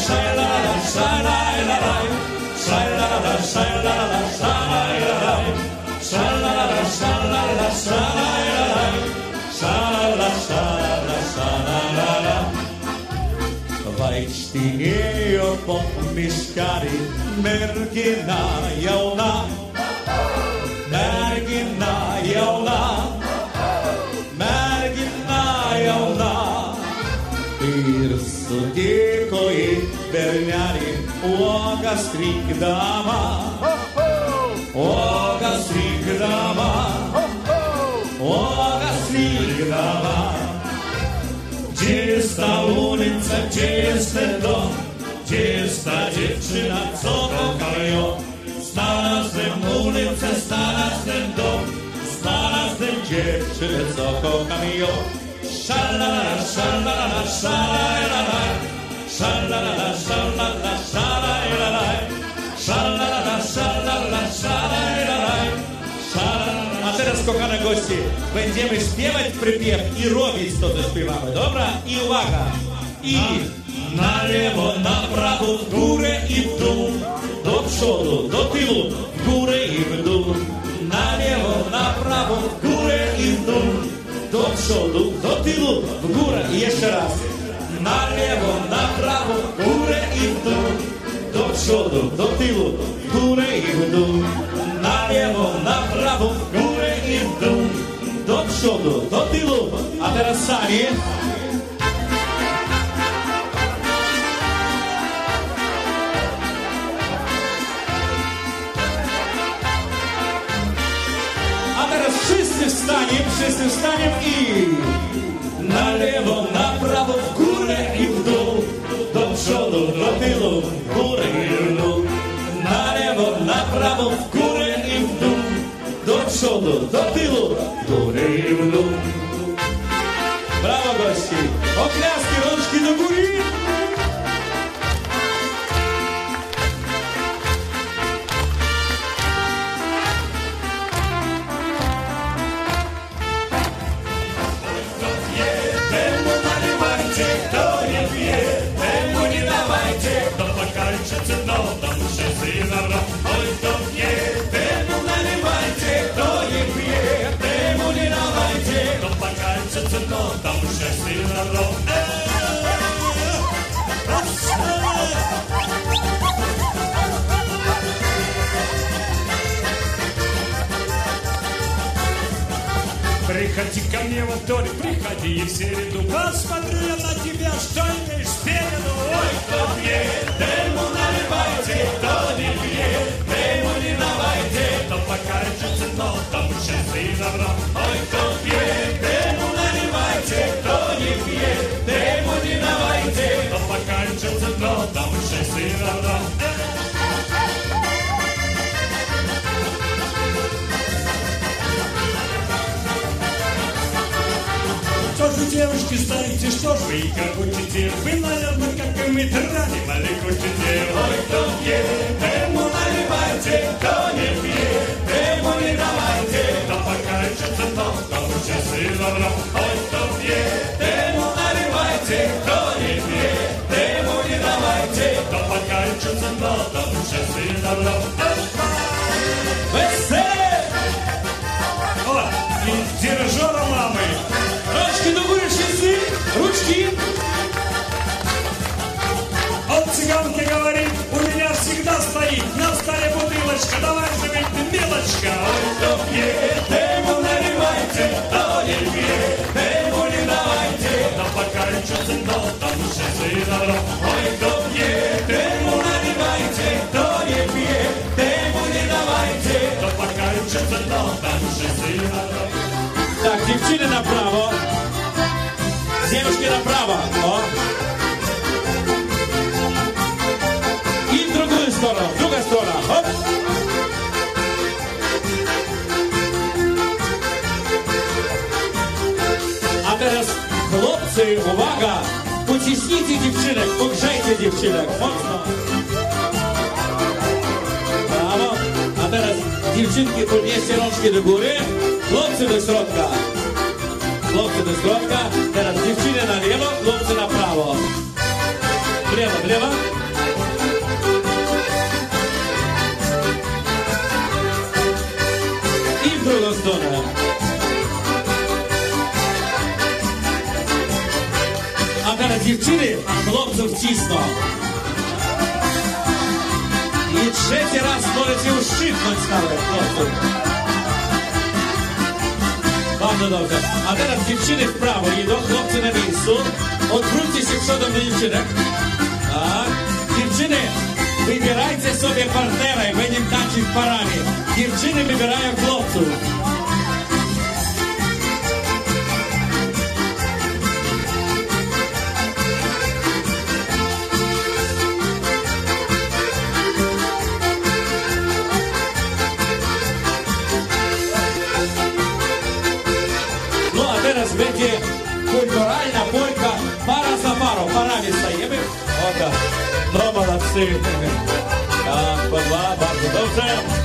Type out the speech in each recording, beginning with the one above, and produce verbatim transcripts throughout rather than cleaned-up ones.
szaj-la-la-la, szaj-la-la-la, szaj-la-la-la, szaj-la-la-la, szaj-la-la-la, szaj-la-la-la, szaj-la-la-la, szaj-la-la-la, szaj-la-la-la, szaj-la-la-la, szaj-la-la-la. Vaikštinėjo po miškelį mergina jauna, mergina jauna, mergina jauna. Ir sutiko į bernelį uogas rinkdama, uogas rinkdama, uogas rinkdama. Gdzie jest ta ulica, gdzie jest ten dom, gdzie jest ta dziewczyna, co kocha ją? Znalazłem ulicę, znalazłem dom, znalazłem dziewczynę, co kocha ją. Szalala, szalala, szalala, szalala, szalala, szalala, szalala, szalala, szalala. A teraz, kochane gości, będziemy śpiewać przypiew i robić to, co śpiewamy, dobra? I uwaga! I na lewo, na prawo, w górę i w dół, do przodu, do tyłu, w górę i w dół. Na lewo, na prawo, w górę i w dół, do przodu, do tyłu, w górę. I jeszcze raz. Na lewo, na prawo, w górę i w dół, do przodu, do tyłu, w górę i w dół. Na lewo, na prawo, w górę i w dół, do przodu, do tyłu. A teraz sami. A teraz wszyscy wstaniemy, wszyscy wstaniemy i na lewo, na prawo, w górę i w dół, do przodu, do tyłu, w górę i w dół. Na lewo, na prawo, w górę i w dół, do przodu, do tyłu, w górę i w dół. Brawo, gości! Oklaski, rączki do góry! Temu nalewajcie, kto nie pije, temu nie dawajcie, kto pokalczycy, no to muszę syna. Oj, kto wie, temu nalewajcie, kto nie pije, temu nie dawajcie, kto pokalczycy, no to muszę syna. Приходи ко мне во вторник, приходи и в середу. Посмотрю я на тебя, что имеешь спереду. Ой, кто пьет, тему наливайте, кто не пьет, тему не давайте. Кто покажется, но тому счастье добро. Ой, кто пьет, тему наливайте, кто не пьет, тему не давайте. Кто покажется, но тому счастье добро. Что же, девушки, стоите, что ж вы хохочете? Вы, наверное, как и мы, драли кучите. Ой, кто пьет, тему наливайте, кто не пьет, тему не давайте. Кто покажется, то тому счастье добро. Ой, кто пьет, тему наливайте, кто не пьет, тему не давайте. Кто покажется, то тому счастье добро. Веселе! О, и дирижера мамы. Ручки до góry wszyscy! Ручки! Он цыганке говорит, у меня всегда стоит на столе бутылочка, давай же ведь ты, милочка. Ой, кто пьет, тему наливайте, кто не пьет, тему не давайте. Да покажется, но тому счастье добро. Ой, кто пьет, тему наливайте, кто не пьет, тему не давайте. Да покажется, но тому счастье добро. Так, dziewczyny na prawo. Девушки на право. О. И в другую сторону. Другая сторона. Оп. A teraz, chłopcy, uwaga! Uciśnijcie dziewczynek, pogrzejcie dziewczynek. Mocno. Brawo. A teraz, dziewczynki, podnieście rączki do góry. Chłopcy do środka. Chłopcy do środka. Teraz dziewczyny na lewo, chłopcy na prawo. W lewo, w lewo. Дівчини, хлопців тісно. І третій раз можете ущипнуть стали хлопців. Bardzo dobrze. A teraz dziewczyny w prawo idą, chłopcy na miejscu. Odwróćcie się przodem do dziewczynek. Tak. Dziewczyny, wybierajcie sobie partnera i będziemy tańczyć parami. Dziewczyny wybierają chłopców. Teraz będzie kulturalna polka para za parą. Parami stajemy. O tak. No молодцы. Tak, po dwa, bardzo dobrze.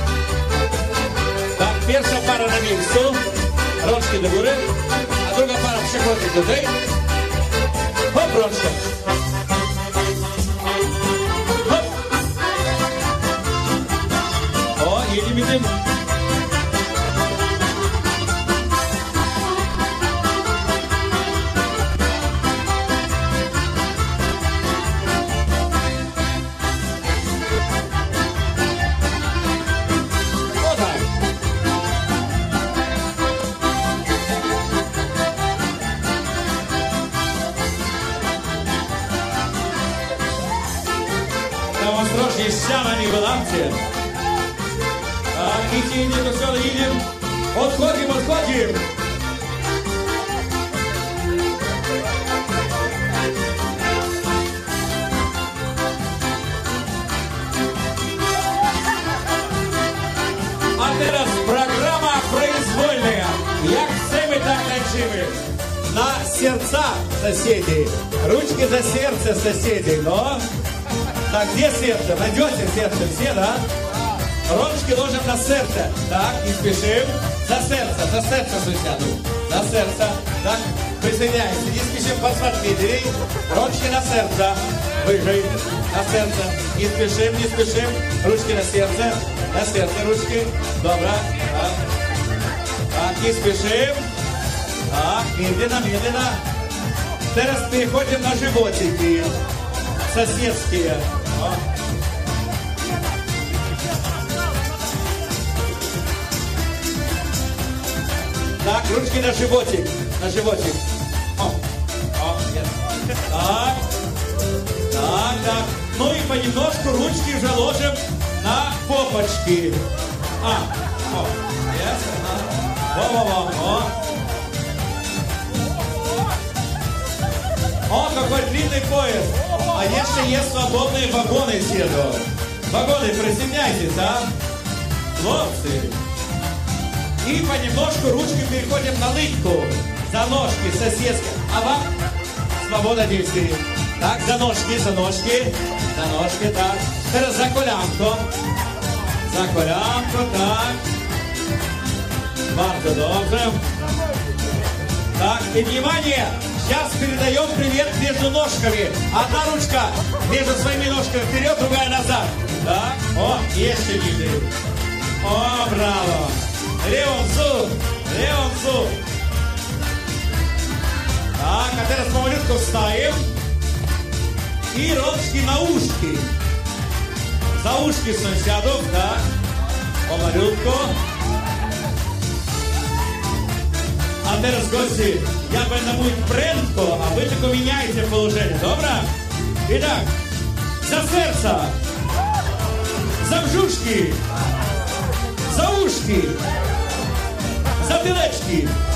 Tak, pierwsza para na miejscu. Rączki do góry. A druga para przechodzi tutaj. Hop, rączka. Hop. O, jedziemy tym. Там осторожнее, ściana nie wylazcie. Tak, idźcie, idzie do przodu, idzie. Odchodzimy, odchodzimy. A teraz programa произвольная. Jak chcemy, tak tańczymy. Na serca соседей. Ручки за сердце соседей, но... Так, где сердце? Найдете сердце все, да? Ручки ложим на сердце. Так, не спешим. За сердце, за сердце, сусяду. За сердце. Так, присоединяемся. Не спешим посмотреть. Ручки на сердце. Выжить. На сердце. Не спешим, не спешим. Ручки на сердце. На сердце ручки. Добро. Так, так, не спешим. Так, медленно, медленно. Teraz переходим на животики. Соседские. О. Так, ручки на животик. На животик. О. О, нет. Так. Так, так. Ну и понемножку ручки уже ложим на попочки. А. О. Yes. Во-во-во. О. О, какой длинный поезд. А если есть свободные вагоны, седу. Вагоны, присоединяйтесь, а? Хлопцы. И понемножку ручки переходим на лытку. За ножки соседские. А вам свобода действий. Так, за ножки, за ножки. За ножки, так. Теперь за колянку. За колянку, так. Bardzo dobrze. Так, и внимание! Сейчас передаем привет между ножками. Одна ручка между своими ножками вперед, другая назад. Да? О, еще ниже. О, браво. Левым зуб, левым зуб. Так, а teraz помалютку вставим. И ручки на ушки. За ушки сосядов, да. Помалютку. А teraz, гости, я będę mówić prędko, a wy tylko меняйте положение, dobra? Итак, за сердце, за брюшки, за ушки, за белечки.